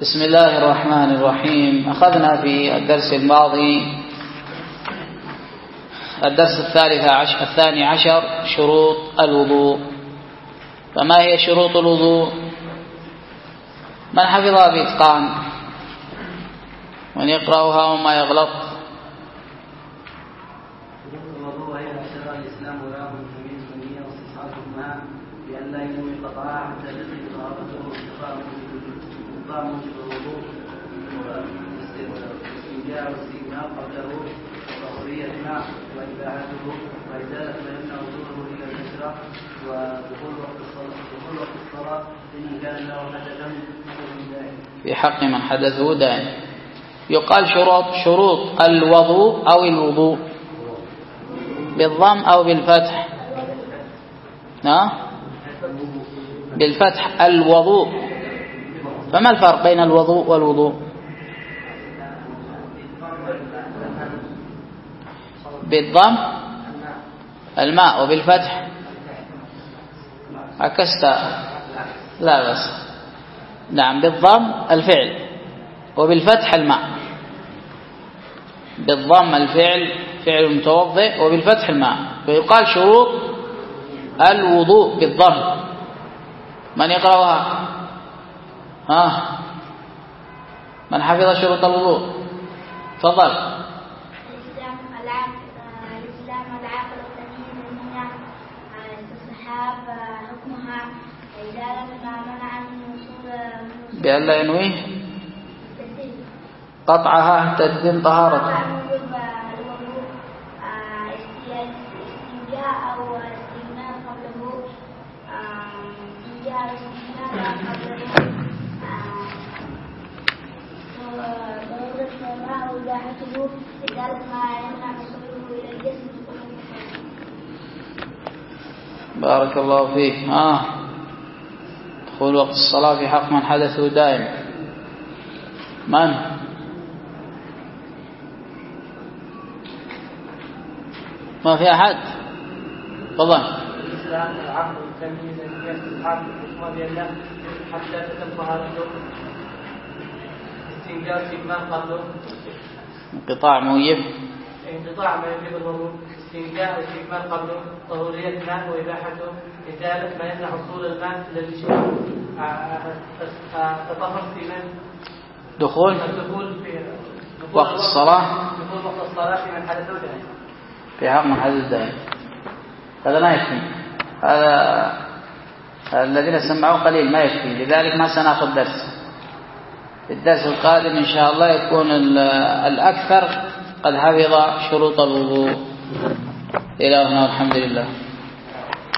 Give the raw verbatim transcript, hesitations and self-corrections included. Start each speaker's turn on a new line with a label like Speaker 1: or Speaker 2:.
Speaker 1: بسم الله الرحمن الرحيم. أخذنا في الدرس الماضي الدرس الثالث عشر الثاني عشر شروط الوضوء. فما هي شروط الوضوء؟ من حفظها بإتقان؟ من يقرأها وما يغلط؟
Speaker 2: الوضوء هي شرع الإسلام وله الجميع السنية واستصحابهما بأن لا ينوي قطعها حتى تجد طهارته واستقام موجب الوضوء والاستنجاء والاستئناف قبله وطهورية الماء وإباحته وإزالة ما يمنع وصوله إلى الكسرة ودخول وقت الصلاة دخول وقت الصلاة إن كان له حدثا
Speaker 1: في حق من حدثه دائم. يقال شروط شروط الوضوء أو الوضوء بالضم أو بالفتح؟ ها؟ بالفتح الوضوء. فما الفرق بين الوضوء والوضوء؟ بالضم الماء وبالفتح عكست. لا بس نعم، بالضم الفعل وبالفتح الماء. بالضم الفعل فعل متوضئ وبالفتح الماء. ويقال شروط الوضوء بالضم. من يقرأها؟ ها؟ من حفظ شروط الوضوء؟ تفضل.
Speaker 3: الإسلام الإسلام العقل التمييز النية استصحاب حكمها إزالة ما منع من وصول
Speaker 1: بأن لا ينويه قطعها حتى تتم طهارته.
Speaker 3: الوضوء استنجاء أو استئناف قبله استنجاء واستئناف قبله ضرورة الماء وإباحته إزالة ما يمنع وصوله إلى الجسم.
Speaker 1: بارك الله فيك. آه. دخول وقت الصلاة في حق من حدثه دائم. من؟ ما في أحد؟ تفضل.
Speaker 2: الإسلام العقل التمييز النية استصحاب حكمها بأن حتى تتم طهارته استنجاء استئناف قبله
Speaker 1: انقطاع موجب
Speaker 2: انقطاع ما يجب الوضوء استنجاء واستكمال قبله طهورية الماء وإباحته إزالة ما يمنع وصول الماء إلى الجسم تطهر في من
Speaker 1: دخول
Speaker 2: الدخول في
Speaker 1: وقت الصلاة
Speaker 2: دخول وقت الصلاة في من حدث دائم
Speaker 1: في حق من حدث دائم. هذا ما يكفي. هذا الذين سمعوا قليل ما يكفي، لذلك ما سنأخذ درس. في الدرس القادم إن شاء الله يكون الأكثر قد حفظ شروط الوضوء. إلى هنا والحمد لله.